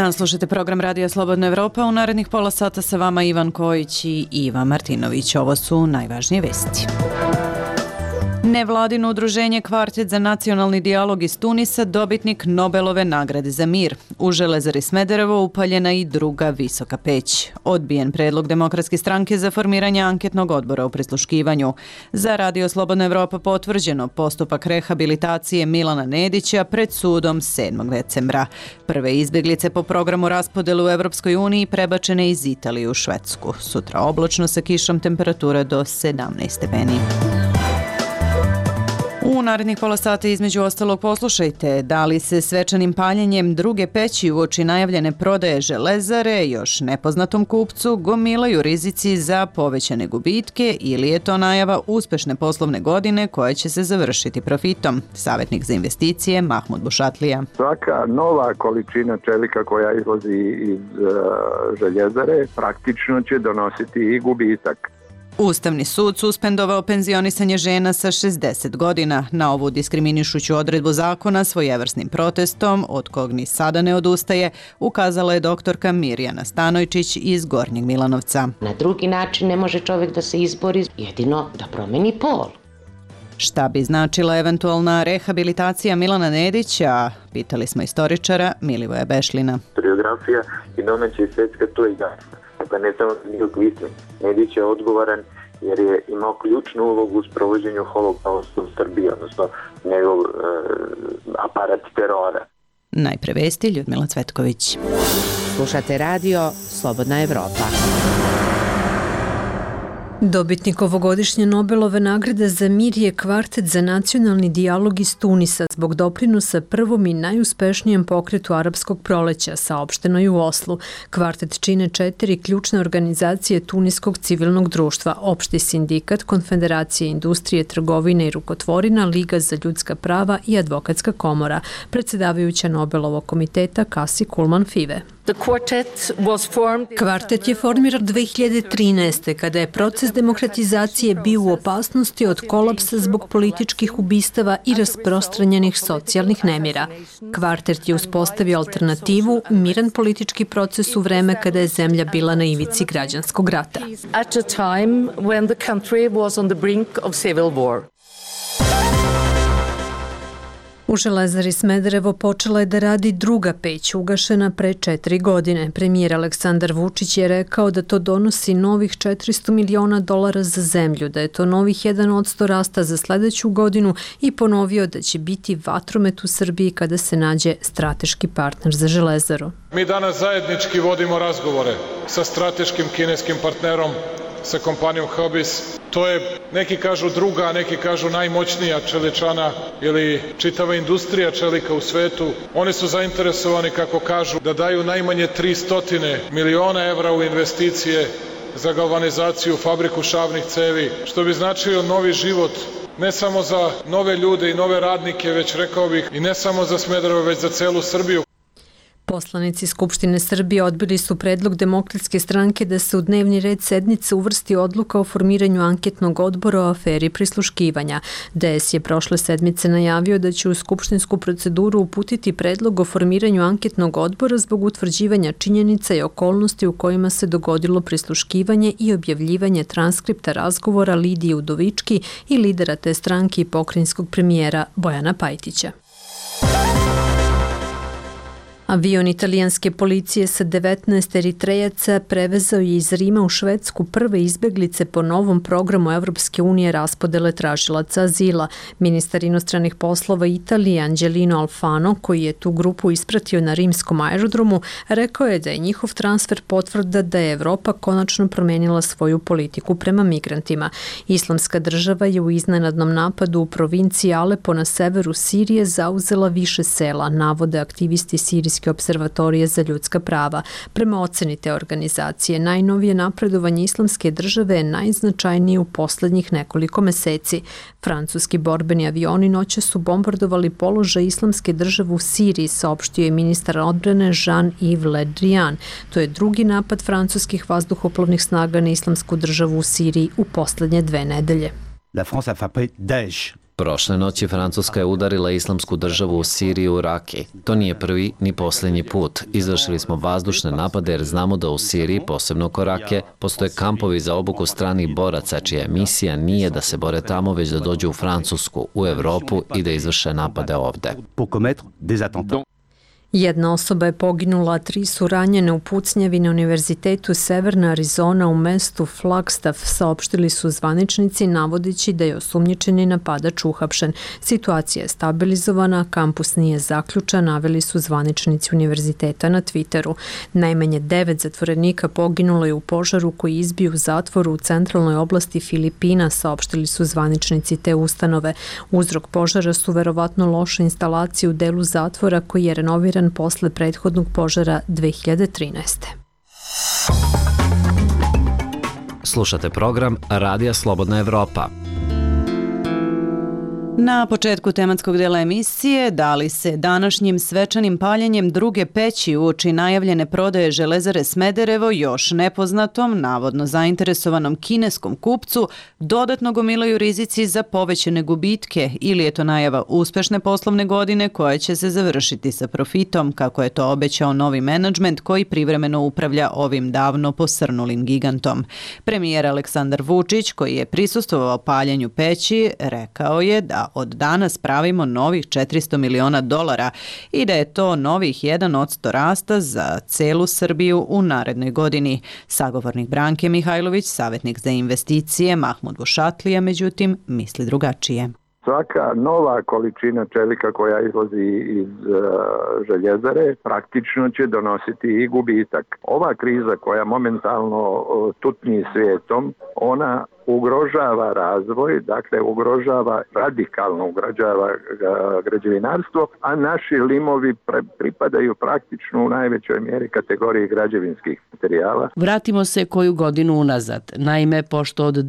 dan, slušajte program Radio Slobodna Evropa. U narednih pola sata sa vama Ivan Kojić i Iva Martinović. Ovo su najvažnije vesti. Nevladino udruženje Kvartet za nacionalni dijalog iz Tunisa dobitnik Nobelove nagrade za mir. U Železari Smederevo upaljena i druga visoka peć. Odbijen predlog Demokratske stranke za formiranje anketnog odbora u prisluškivanju. Za Radio Slobodna Evropa potvrđeno postupak rehabilitacije Milana Nedića pred sudom 7. decembra. Prve izbjeglice po programu raspodelu u Evropskoj uniji prebačene iz Italije u Švedsku. Sutra oblačno sa kišom, temperatura do 17 stepeni. U narednih pola sata između ostalog poslušajte da li se svečanim paljenjem druge peći uoči najavljene prodaje Železare još nepoznatom kupcu gomilaju rizici za povećane gubitke ili je to najava uspešne poslovne godine koja će se završiti profitom. Savjetnik za investicije Mahmud Bušatlija. Svaka nova količina čelika koja izlazi iz Željezare praktično će donositi i gubitak. Ustavni sud suspendovao penzionisanje žena sa 60 godina. Na ovu diskriminišuću odredbu zakona svojevrsnim protestom, od kog ni sada ne odustaje, ukazala je doktorka Mirjana Stanojčić iz Gornjeg Milanovca. Na drugi način ne može čovjek da se izbori, jedino da promeni pol. Šta bi značila eventualna rehabilitacija Milana Nedića? Pitali smo istoričara Milivoja Bešlina. Historiografija i domaća i svjetska to je jasno. Dakle, ne samo Nedić. Nedić je odgovoran jer je imao ključnu ulogu u sprovođenju holokausta u Srbiji, odnosno njegov aparat terora. Najpre vesti Ljudmila Cvetković. Slušate radio Slobodna Evropa. Dobitnik ovogodišnje Nobelove nagrade za mir je Kvartet za nacionalni dijalog iz Tunisa zbog doprinosa prvom i najuspešnijem pokretu arapskog proleća, saopšteno je u Oslu. Kvartet čine 4 ključne organizacije tuniskog civilnog društva: Opšti sindikat, Konfederacija industrije, trgovine i rukotvorina, Liga za ljudska prava i Advokatska komora. Predsedavajuća Nobelovog komiteta Kasi Kulman Five. Kvartet je formiran 2013. kada je proces demokratizacije bio u opasnosti od kolapsa zbog političkih ubistava i rasprostranjenih socijalnih nemira. Kvartet je uspostavio alternativu, miran politički proces u vreme kada je zemlja bila na ivici građanskog rata. U Železari Smederevo počela je da radi druga peć, ugašena pre 4 godine. Premijer Aleksandar Vučić je rekao da to donosi novih $400 miliona za zemlju, da je to novih 1% rasta za sledeću godinu i ponovio da će biti vatromet u Srbiji kada se nađe strateški partner za Železaru. Mi danas zajednički vodimo razgovore sa strateškim kineskim partnerom, sa kompanijom Hobis. To je, neki kažu druga, a neki kažu najmoćnija čeličana ili čitava industrija čelika u svetu. Oni su zainteresovani, kako kažu, da daju najmanje 300 miliona evra u investicije za galvanizaciju, fabriku šavnih cevi, što bi značilo novi život, ne samo za nove ljude i nove radnike, već rekao bih i ne samo za Smederevo, već za celu Srbiju. Poslanici Skupštine Srbije odbili su predlog Demokratske stranke da se u dnevni red sednice uvrsti odluka o formiranju anketnog odbora o aferi prisluškivanja. DS je prošle sedmice najavio da će u skupštinsku proceduru uputiti predlog o formiranju anketnog odbora zbog utvrđivanja činjenica i okolnosti u kojima se dogodilo prisluškivanje i objavljivanje transkripta razgovora Lidije Udovički i lidera te stranke i pokrajinskog premijera Bojana Pajtića. Avion italijanske policije sa 19 Eritrejaca prevezao je iz Rima u Švedsku prve izbeglice po novom programu Evropske unije raspodele tražilaca azila. Ministar inostranih poslova Italije Angelino Alfano, koji je tu grupu ispratio na rimskom aerodromu, rekao je da je njihov transfer potvrda da je Evropa konačno promenila svoju politiku prema migrantima. Islamska država je u iznenadnom napadu u provinciji Alepo na severu Sirije zauzela više sela, navode aktivisti Sirijske observatorije za ljudska prava. Prema oceni te organizacije, najnovije napredovanje Islamske države je najznačajnije u poslednjih nekoliko meseci. Francuski borbeni avioni noćas su bombardovali položaj Islamske države u Siriji, saopštio je ministar odbrane Jean-Yves Le Drian. To je drugi napad francuskih vazduhoplovnih snaga na Islamsku državu u Siriji u poslednje 2 nedelje. La France a frappé Daesh Prošle noći Francuska je udarila islamsku državu u Siriji u Raki. To nije prvi ni posljednji put. Izvršili smo vazdušne napade jer znamo da u Siriji, posebno oko Rake, postoje kampovi za obuku stranih boraca čija misija nije da se bore tamo, već da dođu u Francusku, u Evropu i da izvrše napade ovde. Jedna osoba je poginula, 3 su ranjene u pucnjavi na Univerzitetu Severna Arizona u mestu Flagstaff, saopštili su zvaničnici navodeći da je osumnjičeni napadač uhapšen. Situacija je stabilizovana, kampus nije zaključan, naveli su zvaničnici univerziteta na Twitteru. Najmanje 9 zatvorenika poginulo je u požaru koji izbio u zatvoru u centralnoj oblasti Filipina, saopštili su zvaničnici te ustanove. Uzrok požara su verovatno loše instalacije u delu zatvora koji je renoviran posle prethodnog požara 2013. Slušate program Radija Slobodna Evropa. Na početku tematskog dela emisije da li se današnjim svečanim paljenjem druge peći uoči najavljene prodaje Železare Smederevo još nepoznatom, navodno zainteresovanom kineskom kupcu dodatno gomilaju rizici za povećane gubitke ili je to najava uspešne poslovne godine koja će se završiti sa profitom, kako je to obećao novi menadžment koji privremeno upravlja ovim davno posrnulim gigantom. Premijer Aleksandar Vučić, koji je prisustvovao paljenju peći, rekao je da od danas pravimo novih $400 miliona i da je to novih 1% rasta za celu Srbiju u narednoj godini. Sagovornik Branke Mihajlović, savjetnik za investicije Mahmud Bušatlija, međutim, misli drugačije. Svaka nova količina čelika koja izlazi iz željezare praktično će donositi i gubitak. Ova kriza koja momentalno tutnji svijetom, ona ugrožava razvoj, dakle radikalno ugrožava građevinarstvo, a naši limovi pripadaju praktično u najvećoj mjeri kategoriji građevinskih materijala. Vratimo se koju godinu unazad. Naime, pošto od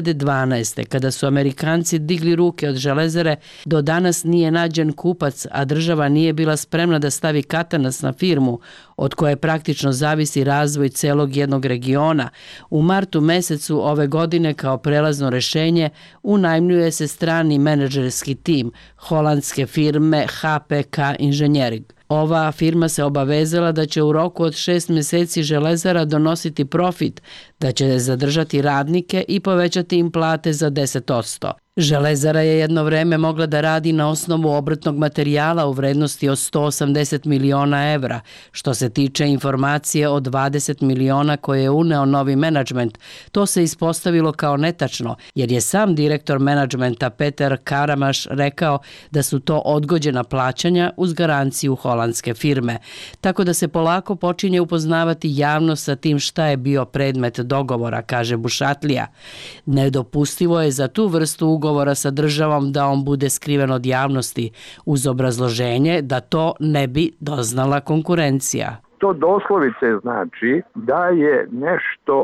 2012. kada su Amerikanci digli ruke od Železare, do danas nije nađen kupac, a država nije bila spremna da stavi katanac na firmu od koje praktično zavisi razvoj celog jednog regiona. U martu mesecu ove godine kao prelazno rešenje unajmljuje se strani menadžerski tim holandske firme HPK Inženjering. Ova firma se obavezala da će u roku od 6 mjeseci Železara donositi profit, da će zadržati radnike i povećati im plate za 10%. Železara je jedno vreme mogla da radi na osnovu obrtnog materijala u vrednosti od 180 miliona evra. Što se tiče informacije od 20 miliona koje je uneo novi menadžment, to se ispostavilo kao netačno, jer je sam direktor menadžmenta Peter Karamaš rekao da su to odgođena plaćanja uz garanciju holandske firme. Tako da se polako počinje upoznavati javnost sa tim šta je bio predmet dogovora, kaže Bušatlija. Nedopustivo je za tu vrstu ugovora sa državom da on bude skriven od javnosti, uz obrazloženje da to ne bi doznala konkurencija. To doslovice znači da je nešto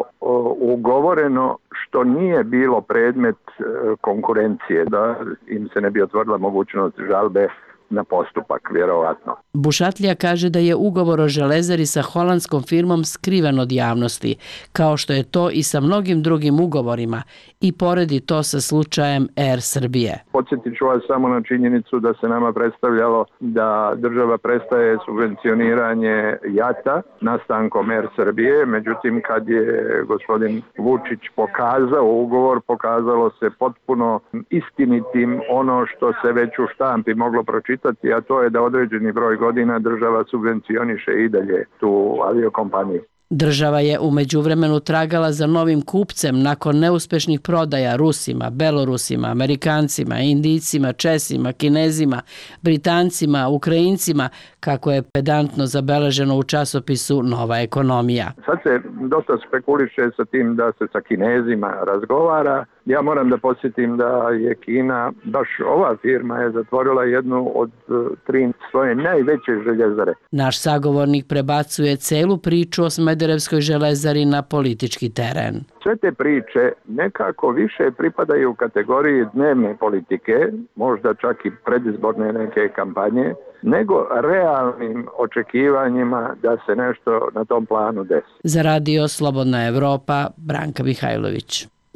ugovoreno što nije bilo predmet konkurencije, da im se ne bi otvorila mogućnost žalbe na postupak, vjerovatno. Bušatlija kaže da je ugovor o Železari sa holandskom firmom skriven od javnosti, kao što je to i sa mnogim drugim ugovorima, i poredi to sa slučajem Air Srbije. Podsjetit ću vas samo na činjenicu da se nama predstavljalo da država prestaje subvencioniranje JAT-a nastankom Air Srbije, međutim kad je gospodin Vučić pokazao ugovor, pokazalo se potpuno istinitim ono što se već u štampi moglo pročitati, a to je da određeni broj godina država subvencioniše i dalje tu aviokompaniju. Država je u međuvremenu tragala za novim kupcem nakon neuspešnih prodaja Rusima, Belorusima, Amerikancima, Indijcima, Česima, Kinezima, Britancima, Ukrajincima, kako je pedantno zabeleženo u časopisu Nova ekonomija. Sad se dosta spekuliše sa tim da se sa Kinezima razgovara. Ja moram da podsjetim da je Kina, baš ova firma je zatvorila jednu od 3 svoje najveće željezare. Naš sagovornik prebacuje celu priču o Smederevskoj železari na politički teren. Sve te priče nekako više pripadaju u kategoriji dnevne politike, možda čak i predizborne neke kampanje, nego realnim očekivanjima da se nešto na tom planu desi. Za Radio Slobodna Evropa, Branka Mihajlović.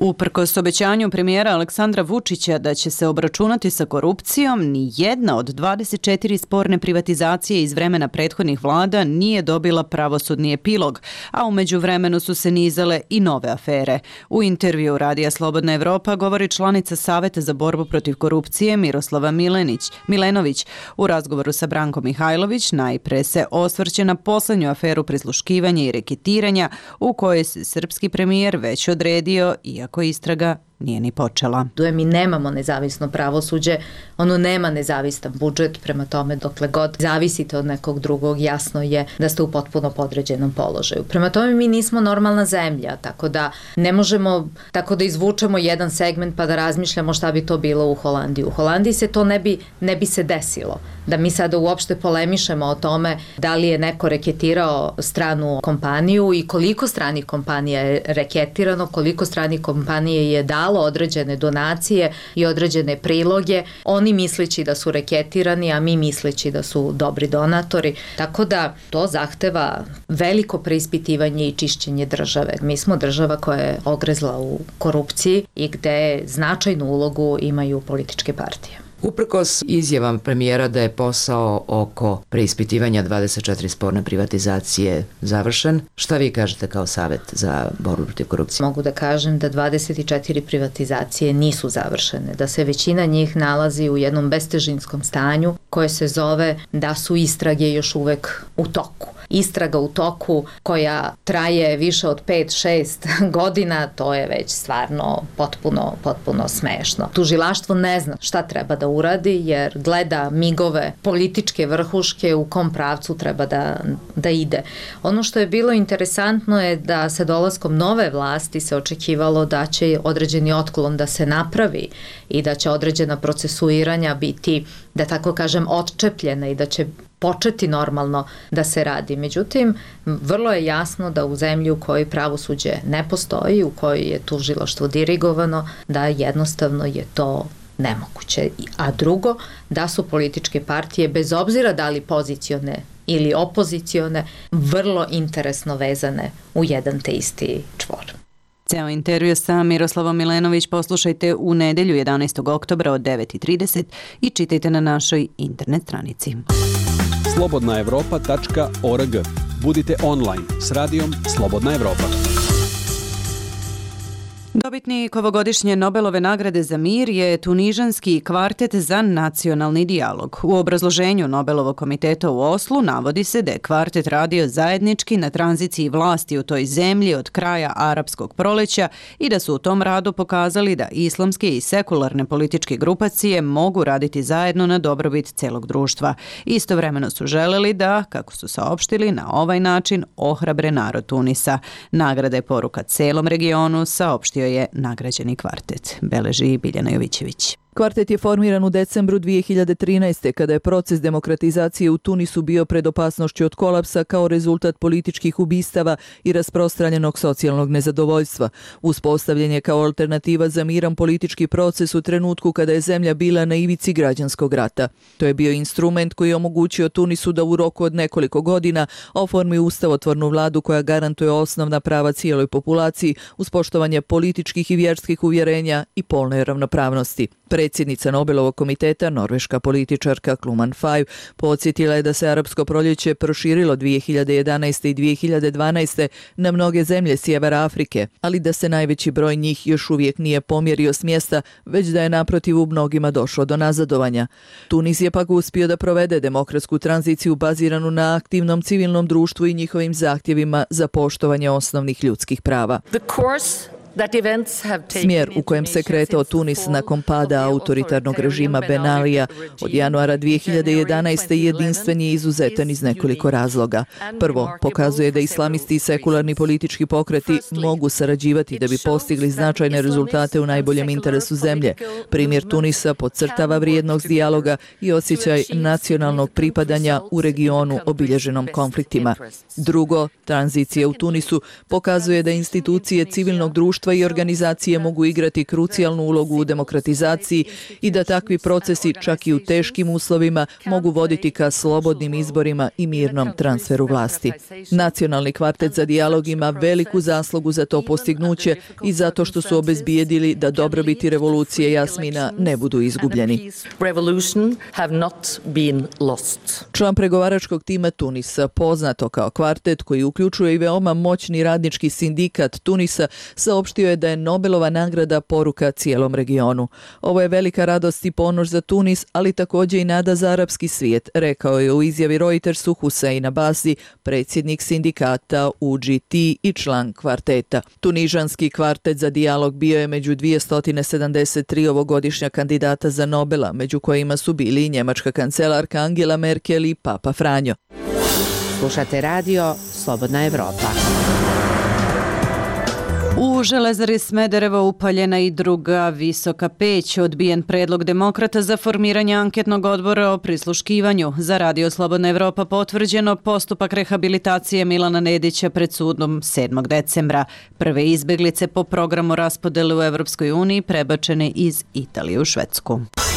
Uprkos obećanju premijera Aleksandra Vučića da će se obračunati sa korupcijom, ni jedna od 24 sporne privatizacije iz vremena prethodnih vlada nije dobila pravosudni epilog, a u međuvremenu su se nizale i nove afere. U intervju Radija Slobodna Evropa govori članica Saveta za borbu protiv korupcije Miroslava Milenović. U razgovoru sa Brankom Mihajlović najpre se osvrće na poslednju aferu prisluškivanja i reketiranja u kojoj se srpski premijer već odredio, iako istraga nije ni počela. Mi nemamo nezavisno pravosuđe, ono nema nezavistan budžet, prema tome dokle god zavisite od nekog drugog, jasno je da ste u potpuno podređenom položaju. Prema tome mi nismo normalna zemlja, tako da ne možemo tako da izvučemo jedan segment pa da razmišljamo šta bi to bilo u Holandiji. U Holandiji se to ne bi se desilo. Da mi sada uopšte polemišemo o tome da li je neko reketirao stranu kompaniju i koliko stranih kompanija je reketirano, koliko stranih kompanija je dalo određene donacije i određene priloge, oni misleći da su reketirani, a mi misleći da su dobri donatori. Tako da to zahteva veliko preispitivanje i čišćenje države. Mi smo država koja je ogrezla u korupciji i gde značajnu ulogu imaju političke partije. Uprkos izjavam premijera da je posao oko preispitivanja 24 sporne privatizacije završen, šta vi kažete kao Savet za borbu protiv korupcije? Mogu da kažem da 24 privatizacije nisu završene, da se većina njih nalazi u jednom bestežinskom stanju koje se zove da su istrage još uvek u toku. Istraga u toku koja traje više od 5-6 godina, to je već stvarno potpuno smešno. Tužilaštvo ne zna šta treba da uradi jer gleda migove političke vrhuške u kom pravcu treba da ide. Ono što je bilo interesantno je da sa dolaskom nove vlasti se očekivalo da će određeni otklon da se napravi i da će određena procesuiranja biti, da tako kažem, odčepljena i da će početi normalno da se radi. Međutim, vrlo je jasno da u zemlji u kojoj pravosuđe ne postoji, u kojoj je tužilaštvo dirigovano, da jednostavno je to nemoguće. A drugo, da su političke partije, bez obzira da li pozicione ili opozicione, vrlo interesno vezane u jedan te isti čvor. Ceo intervju sa Miroslavom Milenović poslušajte u nedelju 11. oktobra od 9:30 i čitajte na našoj internet stranici. slobodnaevropa.org. Budite online s radijom Slobodna Evropa. Dobitnik ovogodišnje Nobelove nagrade za mir je tunižanski kvartet za nacionalni dijalog. U obrazloženju Nobelovog komiteta u Oslu navodi se da je kvartet radio zajednički na tranziciji vlasti u toj zemlji od kraja arapskog proleća i da su u tom radu pokazali da islamske i sekularne političke grupacije mogu raditi zajedno na dobrobit celog društva. Istovremeno su želeli da, kako su saopštili, na ovaj način ohrabre narod Tunisa. Nagrada je poruka celom regionu, saopštio je nagrađeni kvartet, beleži Biljana Jovićević. Kvartet je formiran u decembru 2013. kada je proces demokratizacije u Tunisu bio pred opasnošću od kolapsa kao rezultat političkih ubistava i rasprostranjenog socijalnog nezadovoljstva. Uspostavljen je kao alternativa za miran politički proces u trenutku kada je zemlja bila na ivici građanskog rata. To je bio instrument koji je omogućio Tunisu da u roku od nekoliko godina oformi ustavotvornu vladu koja garantuje osnovna prava cijeloj populaciji uz poštovanje političkih i vjerskih uvjerenja i polne ravnopravnosti. Predsjednica Nobelovog komiteta, norveška političarka Kluman Fajv, podsjetila je da se arapsko proljeće proširilo 2011. i 2012. na mnoge zemlje sjevera Afrike, ali da se najveći broj njih još uvijek nije pomjerio s mjesta, već da je naprotiv u mnogima došlo do nazadovanja. Tunis je pak uspio da provede demokratsku tranziciju baziranu na aktivnom civilnom društvu i njihovim zahtjevima za poštovanje osnovnih ljudskih prava. Smjer u kojem se kretao Tunis nakon pada autoritarnog režima Ben Alija od januara 2011. jedinstven je izuzetan iz nekoliko razloga. Prvo, pokazuje da islamisti i sekularni politički pokreti mogu sarađivati da bi postigli značajne rezultate u najboljem interesu zemlje. Primjer Tunisa podcrtava vrijednost dijaloga i osjećaj nacionalnog pripadanja u regionu obilježenom konfliktima. Drugo, tranzicija u Tunisu pokazuje da institucije civilnog društva društva i organizacije mogu igrati krucijalnu ulogu u demokratizaciji i da takvi procesi, čak i u teškim uslovima, mogu voditi ka slobodnim izborima i mirnom transferu vlasti. Nacionalni kvartet za dijalog ima veliku zaslugu za to postignuće i zato što su obezbijedili da dobrobiti revolucije Jasmina ne budu izgubljeni. Član pregovaračkog tima Tunisa, poznato kao kvartet koji uključuje i veoma moćni radnički sindikat Tunisa, saopštio je da je Nobelova nagrada poruka cijelom regionu. Ovo je velika radost i ponos za Tunis, ali također i nada za arapski svijet, rekao je u izjavi Reutersu Hussein Abbasi, predsjednik sindikata UGT i član kvarteta. Tunižanski kvartet za dijalog bio je među 273 ovogodišnja kandidata za Nobela, među kojima su bili i njemačka kancelarka Angela Merkel i Papa Franjo. Slušate radio Slobodna Evropa. U Železari Smederevo upaljena i druga visoka peć. Odbijen predlog demokrata za formiranje anketnog odbora o prisluškivanju. Za radio Slobodna Evropa potvrđeno postupak rehabilitacije Milana Nedića pred sudom 7. decembra. Prve izbeglice po programu raspodele u Evropskoj uniji prebačene iz Italije u Švedsku.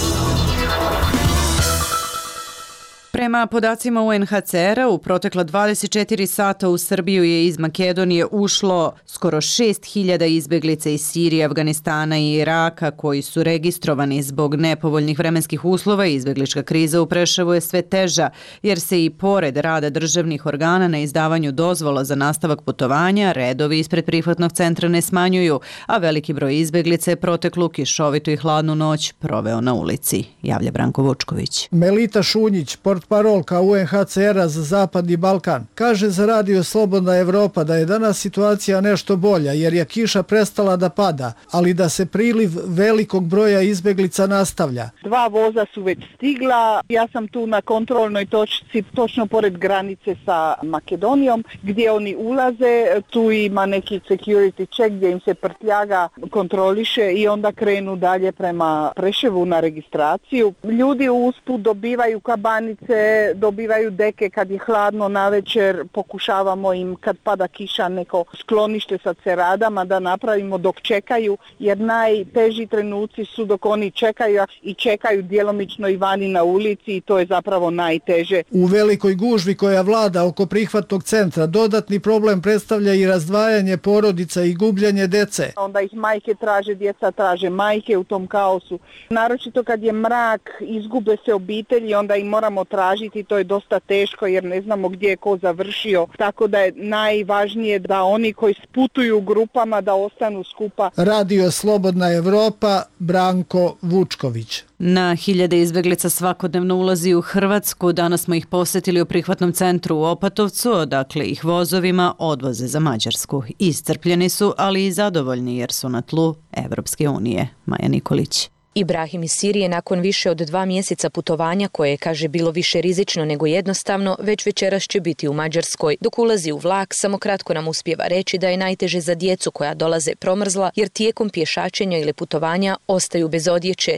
Prema podacima UNHCR-a, u protekla 24 sata u Srbiju je iz Makedonije ušlo skoro 6.000 izbeglica iz Sirije, Afganistana i Iraka koji su registrovani zbog nepovoljnih vremenskih uslova. Izbeglička kriza u Preševu je sve teža jer se i pored rada državnih organa na izdavanju dozvola za nastavak putovanja, redovi ispred prihvatnog centra ne smanjuju, a veliki broj izbeglica je proteklu kišovitu i hladnu noć proveo na ulici, javlja Branko Vučković. Melita Šunjić, parolka UNHCR-a za Zapadni Balkan, kaže za radio Slobodna Evropa da je danas situacija nešto bolja jer je kiša prestala da pada, ali da se priliv velikog broja izbeglica nastavlja. 2 voza su već stigla, ja sam tu na kontrolnoj točci točno pored granice sa Makedonijom gdje oni ulaze, tu ima neki security check gdje im se prtljaga kontroliše i onda krenu dalje prema Preševu na registraciju. Ljudi usput dobivaju kabanice, dobivaju deke kad je hladno navečer, pokušavamo im kad pada kiša neko sklonište sa ceradama da napravimo dok čekaju, jer najteži trenuci su dok oni čekaju i čekaju djelomično i vani na ulici i to je zapravo najteže. U velikoj gužvi koja vlada oko prihvatnog centra dodatni problem predstavlja i razdvajanje porodica i gubljenje dece. Onda ih majke traže, djeca traže majke u tom kaosu. Naročito kad je mrak, izgube se obitelji, onda im moramo tražiti, to je dosta teško jer ne znamo gdje je ko završio, tako da je najvažnije da oni koji putuju u grupama da ostanu skupa. Radio Slobodna Evropa, Branko Vučković. Na hiljade izbeglica svakodnevno ulazi u Hrvatsku. Danas smo ih posjetili u prihvatnom centru u Opatovcu, odakle ih vozovima odvoze za Mađarsku. Iscrpljeni su, ali i zadovoljni jer su na tlu Evropske unije. Maja Nikolić. Ibrahim iz Sirije nakon više od 2 mjeseca putovanja koje je, kaže, bilo više rizično nego jednostavno, već večeras će biti u Mađarskoj. Dok ulazi u vlak, samo kratko nam uspijeva reći da je najteže za djecu koja dolaze promrzla, jer tijekom pješačenja ili putovanja ostaju bez odjeće.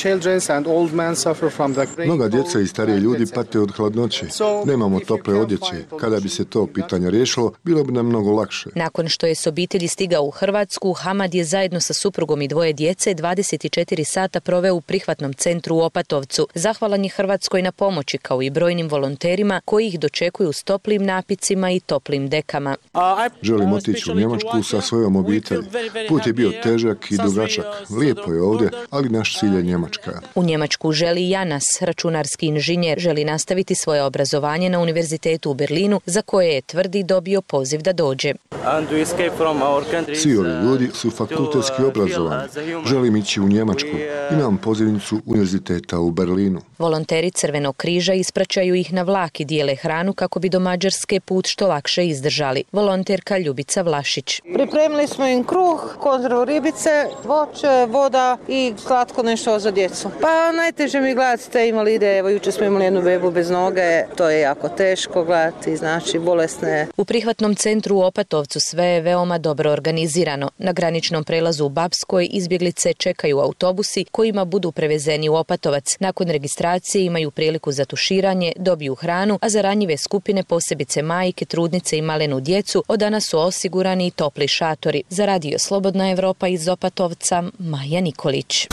Mnoga djeca i stariji ljudi pate od hladnoće. Nemamo tople odjeće. Kada bi se to pitanje riješilo, bilo bi nam mnogo lakše. Nakon što je s obitelji stigao u Hrvatsku, Hamad je zajedno sa suprugom i 2 djece 24 sata proveo u prihvatnom centru u Opatovcu. Zahvalan je Hrvatskoj na pomoći, kao i brojnim volonterima koji ih dočekuju s toplim napicima i toplim dekama. Želim otići u Njemačku sa svojom obitelji. Put je bio težak i dugačak. Lijepo je ovdje, ali naš cilj je Njemačka. U Njemačku želi Janas, računarski inženjer, želi nastaviti svoje obrazovanje na Univerzitetu u Berlinu, za koje je, tvrdi, dobio poziv da dođe. Svi ovi ljudi su fakultetski obrazovani. Želim ići u Njemačku. Imam pozivnicu Univerziteta u Berlinu. Volonteri Crvenog križa ispraćaju ih na vlak i dijele hranu kako bi do Mađarske put što lakše izdržali. Volonterka Ljubica Vlašić. Pripremili smo im kruh, konzervu ribice, voće, voda i slatko nešto za djecu. Pa najteže mi gledati te invalide. Evo, jučer smo imali jednu bebu bez noge. To je jako teško gledati, znači bolesne. U prihvatnom centru u Opatovcu Kruševcu sve je veoma dobro organizirano. Na graničnom prelazu u Bapskoj izbjeglice čekaju autobusi kojima budu prevezeni u Opatovac. Nakon registracije imaju priliku za tuširanje, dobiju hranu, a za ranjive skupine, posebice majke, trudnice i malenu djecu, od danas su osigurani i topli šatori. Za Radio Slobodna Evropa iz Opatovca, Maja Nikolić.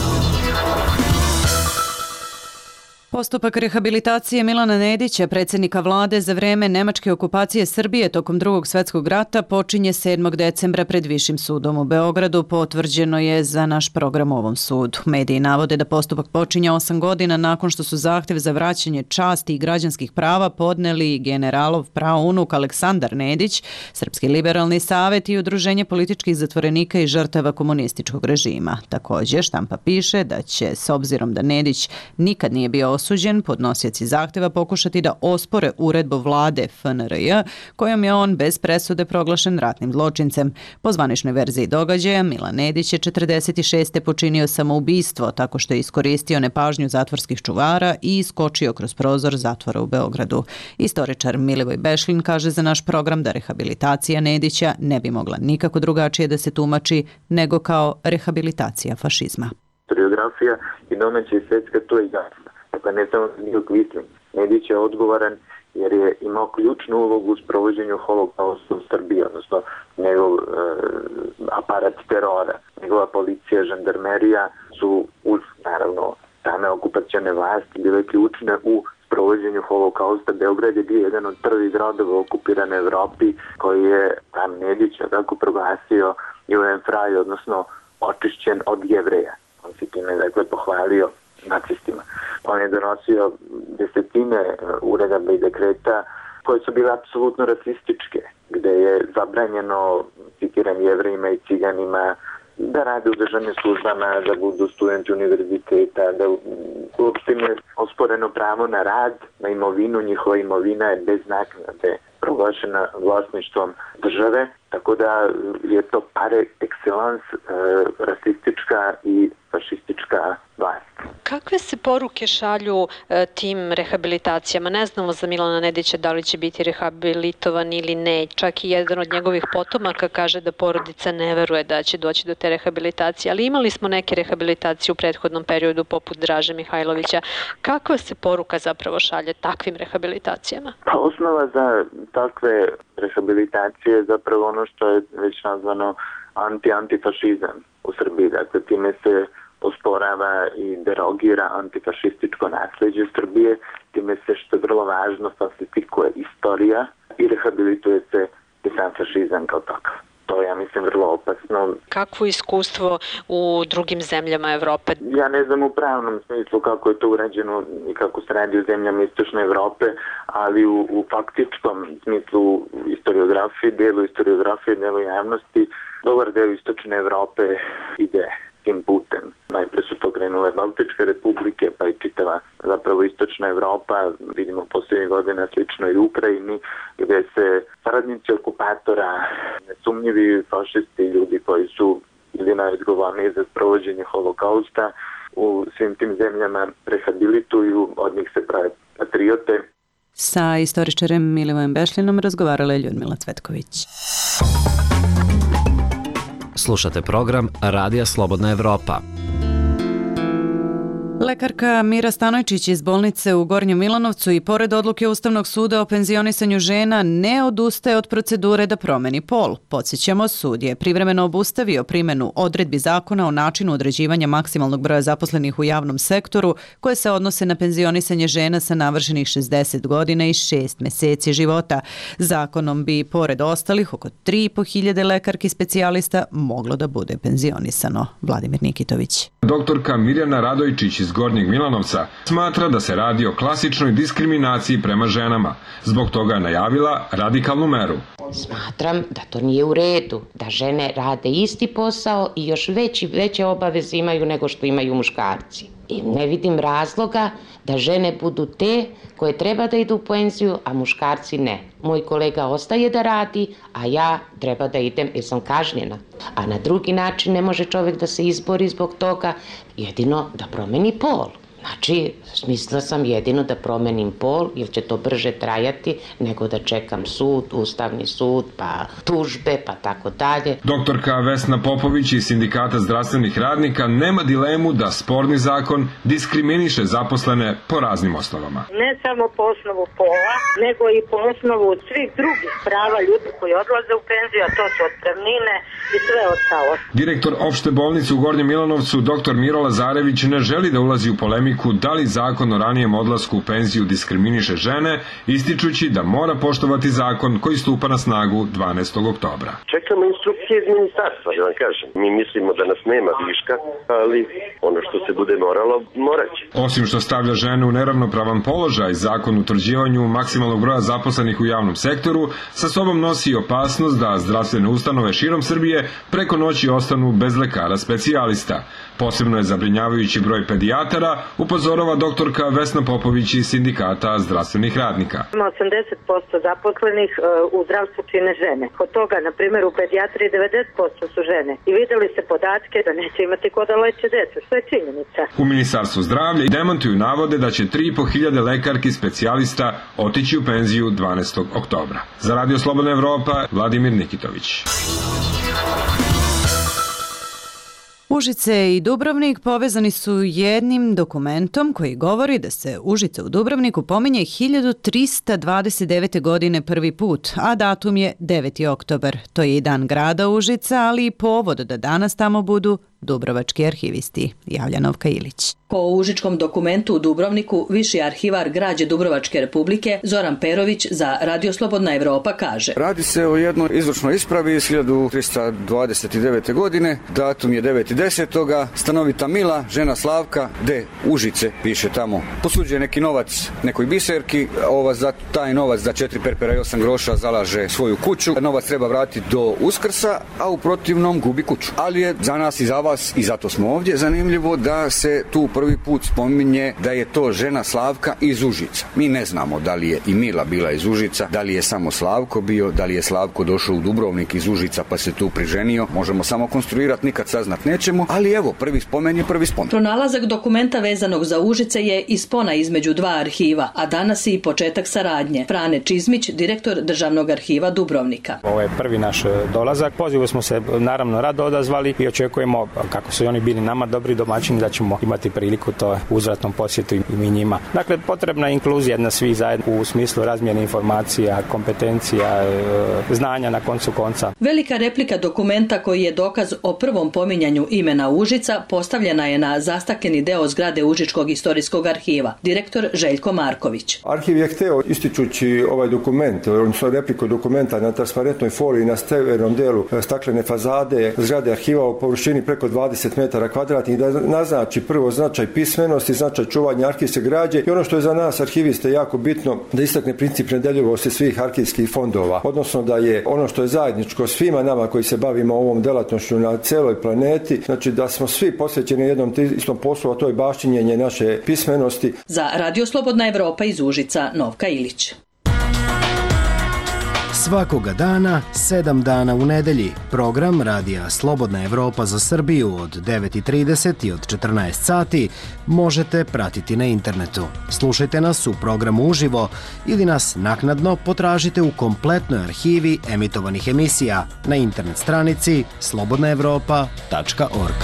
Postupak rehabilitacije Milana Nedića, predsjednika vlade za vrijeme nemačke okupacije Srbije tokom Drugog svjetskog rata, počinje 7. decembra pred Višim sudom u Beogradu, potvrđeno je za naš program u ovom sudu. Mediji navode da postupak počinje 8 godina nakon što su zahtjev za vraćanje časti i građanskih prava podneli generalov praunuk Aleksandar Nedić, Srpski liberalni savjet i Udruženje političkih zatvorenika i žrtava komunističkog režima. Također, štampa piše da će, s obzirom da Nedić nikad nije bio osuđen, podnosioci zahtjeva pokušati da ospore uredbu vlade FNRJ kojom je on bez presude proglašen ratnim zločincem. Po zvaničnoj verziji događaja, Milan Nedić je 46. počinio samoubistvo tako što je iskoristio nepažnju zatvorskih čuvara i iskočio kroz prozor zatvora u Beogradu. Istoričar Milivoj Bešlin kaže za naš program da rehabilitacija Nedića ne bi mogla nikako drugačije da se tumači nego kao rehabilitacija fašizma. Historiografija i domaća i svjetska, to je jasno. Dakle, ne samo Nil Quisling. Nedić je odgovoran jer je imao ključnu ulogu u sprovođenju holokausta u Srbiji, odnosno njegov aparat terora. Njegova policija, žandarmerija su uz, naravno, same okupacione vlasti bile ključne u sprovođenju holokausta. Beograd je bio jedan od prvih gradova okupirane Evropi koji je tam Nedić tako proglasio Judenfrei, odnosno očišćen od Jevreja. On se time, dakle, pohvalio nacistima. On je donosio desetine uredaba i dekreta koje su bile apsolutno rasističke, gde je zabranjeno, citiram, Jevrejima i Ciganima da rade u državnim službama, da budu studenti univerziteta, da uopšte im je osporeno pravo na rad, na imovinu, njihova imovina je bez naknade proglašena vlasništvom države, tako da je to par excellence rasistička i fašistička vlast. Kakve se poruke šalju tim rehabilitacijama? Ne znamo za Milana Nedića da li će biti rehabilitovan ili ne. Čak i jedan od njegovih potomaka kaže da porodica ne veruje da će doći do te rehabilitacije. Ali imali smo neke rehabilitacije u prethodnom periodu poput Draže Mihajlovića. Kakva se poruka zapravo šalje takvim rehabilitacijama? Pa osnova za takve rehabilitacije je zapravo ono što je već nazvano antifašizam u Srbiji. Dakle, time se osporava i derogira antifašističko nasljeđe Srbije, time se, što je vrlo važno, falsifikuje istorija i rehabilituje se i sam fašizam kao takav. To je, ja mislim, vrlo opasno. Kakvo iskustvo u drugim zemljama Evrope? Ja ne znam u pravnom smislu kako je to urađeno i kako se radi u zemljama Istočne Evrope, ali u faktičkom smislu historiografije, delu javnosti, dobar deo Istočne Evrope ide tim putem. Najpre su to krenule Baltičke republike, pa i čitava zapravo Istočna Evropa, vidimo posljednjih godina slično i u Ukrajini, gdje se saradnici okupatora, nesumnjivi fašisti, ljudi koji su ili najodgovorniji za sprovođenje holokausta, u svim tim zemljama rehabilituju, od njih se prave patriote. Sa istoričarem Milivojem Bešlinom razgovarala je Ljudmila Cvetković. Slušate program Radija Slobodna Evropa. Lekarka Mira Stanojčić iz bolnice u Gornjem Milanovcu i pored odluke Ustavnog suda o penzionisanju žena ne odustaje od procedure da promeni pol. Podsjećamo, sud je privremeno obustavio primjenu odredbi zakona o načinu određivanja maksimalnog broja zaposlenih u javnom sektoru koje se odnose na penzionisanje žena sa navršenih 60 godina i 6 mjeseci života. Zakonom bi, pored ostalih, oko 3.500 lekarki specijalista moglo da bude penzionisano. Vladimir Nikitović. Doktorka Mirjana Radojčić iz Gornjeg Milanovca smatra da se radi o klasičnoj diskriminaciji prema ženama. Zbog toga je najavila radikalnu meru. Smatram da to nije u redu, da žene rade isti posao i još veće obaveze imaju nego što imaju muškarci. I ne vidim razloga da žene budu te koje treba da idu u penziju, a muškarci ne. Moj kolega ostaje da radi, a ja treba da idem jer sam kažnjena. A na drugi način ne može čovjek da se izbori zbog toga, jedino da promeni pol. Znači, smislila sam jedino da promenim pol, jer će to brže trajati nego da čekam sud, Ustavni sud, pa tužbe, pa tako dalje. Doktorka Vesna Popović iz Sindikata zdravstvenih radnika nema dilemu da sporni zakon diskriminiše zaposlene po raznim osnovama. Ne samo po osnovu pola, nego i po osnovu svih drugih prava ljudi koji odlaze u penziju, a to su otpremnine i sve ostalo. Direktor opšte bolnice u Gornjem Milanovcu, dr. Miro Lazarević, ne želi da ulazi u polemiku da li zakon o ranijem odlasku u penziju diskriminiše žene, ističući da mora poštovati zakon koji stupa na snagu 12. oktobra. Čekamo instrukcije iz ministarstva, da vam kažem. Mi mislimo da nas nema viška, ali ono što se bude moralo, moraće. Osim što stavlja žene u neravnopravan položaj, zakon o utvrđivanju maksimalnog broja zaposlenih u javnom sektoru sa sobom nosi opasnost da zdravstvene ustanove širom Srbije preko noći ostanu bez lekara specijalista. Posebno je zabrinjavajući broj pedijatara, upozorava doktorka Vesna Popović iz Sindikata zdravstvenih radnika. 80% zaposlenih u zdravstvu čine žene. Od toga, na primjer, u pedijatriji 90% su žene. I videli se podatke da neće imati ko da leče decu, što je činjenica. U Ministarstvu zdravlja demantuju navode da će 3.500 lekarki specijalista otići u penziju 12. oktobra. Za Radio Slobodna Evropa, Vladimir Nikitović. Užice i Dubrovnik povezani su jednim dokumentom koji govori da se Užice u Dubrovniku pominje 1329. godine prvi put, a datum je 9. oktobar. To je i dan grada Užica, ali i povod da danas tamo budu dubrovački arhivisti. Javlja Novka Ilić. Po užičkom dokumentu u Dubrovniku, viši arhivar građe Dubrovačke republike Zoran Perović za Radio Slobodna Evropa kaže: Radi se o jednoj izvršnoj ispravi iz 1329. godine, datum je 9.10. Stanovita Mila, žena Slavka, de Užice, piše tamo. Posuđuje neki novac nekoj biserki, za taj novac za 4 perpera i 8 groša zalaže svoju kuću. Novac treba vratiti do Uskrsa, a u protivnom gubi kuću. Ali je za nas i za vas, i zato smo ovdje, zanimljivo da se tu prvi put spominje da je to žena Slavka iz Užica. Mi ne znamo da li je i Mila bila iz Užica, da li je samo Slavko bio, da li je Slavko došao u Dubrovnik iz Užica pa se tu priženio. Možemo samo konstruirati, nikad saznat nećemo, ali evo, prvi spomen je prvi spomen. Pronalazak dokumenta vezanog za Užice je i spona između dva arhiva, a danas i početak saradnje. Frane Čizmić, direktor Državnog arhiva Dubrovnika. Ovo je prvi naš dolazak. Pozivu smo se naravno rado odazvali i očekujemo, kako su oni bili nama dobri domaćini, da ćemo imati priliku to uzvratnom posjetu i mi njima. Dakle, potrebna je inkluzija na svi zajedno u smislu razmjene informacija, kompetencija, znanja na koncu konca. Velika replika dokumenta koji je dokaz o prvom pominjanju imena Užica postavljena je na zastakljeni deo zgrade Užičkog istorijskog arhiva. Direktor Željko Marković. Arhiv je hteo, ističući ovaj dokument, odnosno repliku dokumenta na transparentnoj foliji na severnom delu staklene fazade zgrade arhiva u površini preko 20 metara kvadratnih, da naznači prvo značaj pismenosti, značaj čuvanja arhivske građe i ono što je za nas arhiviste jako bitno, da istakne princip nedeljivosti svih arhivskih fondova, odnosno da je ono što je zajedničko svima nama koji se bavimo ovom delatnošću na celoj planeti, znači da smo svi posvećeni jednom istom poslu, a to je baštinjenje naše pismenosti. Za Radio Slobodna Evropa iz Užica, Novka Ilić. Svakoga dana, 7 dana u nedelji, program Radija Slobodna Evropa za Srbiju od 9.30 i od 14 sati možete pratiti na internetu. Slušajte nas u programu uživo ili nas naknadno potražite u kompletnoj arhivi emitovanih emisija na internet stranici slobodnaevropa.org.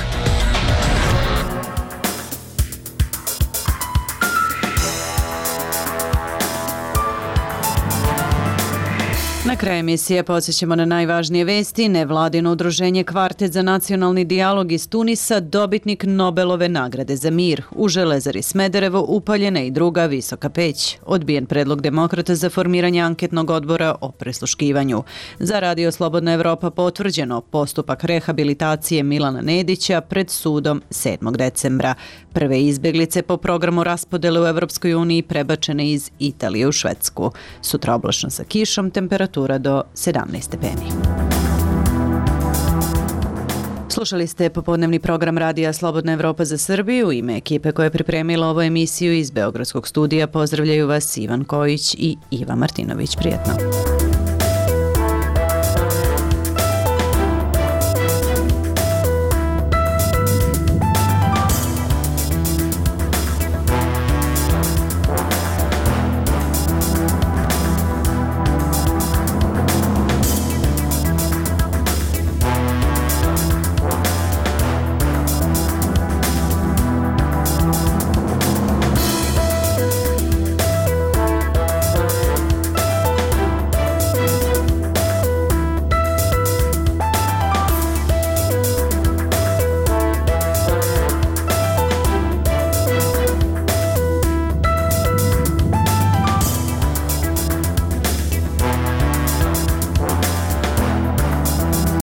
Na kraju emisije podsjećamo na najvažnije vesti. Nevladino udruženje Kvartet za nacionalni dijalog iz Tunisa, dobitnik Nobelove nagrade za mir. U Železari Smederevo upaljena i druga visoka peć. Odbijen predlog demokrata za formiranje anketnog odbora o prisluškivanju. Za Radio Slobodna Evropa potvrđeno postupak rehabilitacije Milana Nedića pred sudom 7. decembra. Prve izbjeglice po programu raspodele u Evropskoj uniji prebačene iz Italije u Švedsku. Sutra oblačno sa kišom, temperatura do 17 stepeni. Slušali ste popodnevni program Radija Slobodna Evropa za Srbiju. U ime ekipe koja je pripremila ovu emisiju iz Beogradskog studija pozdravljaju vas Ivan Kojić i Iva Martinović. Prijetno.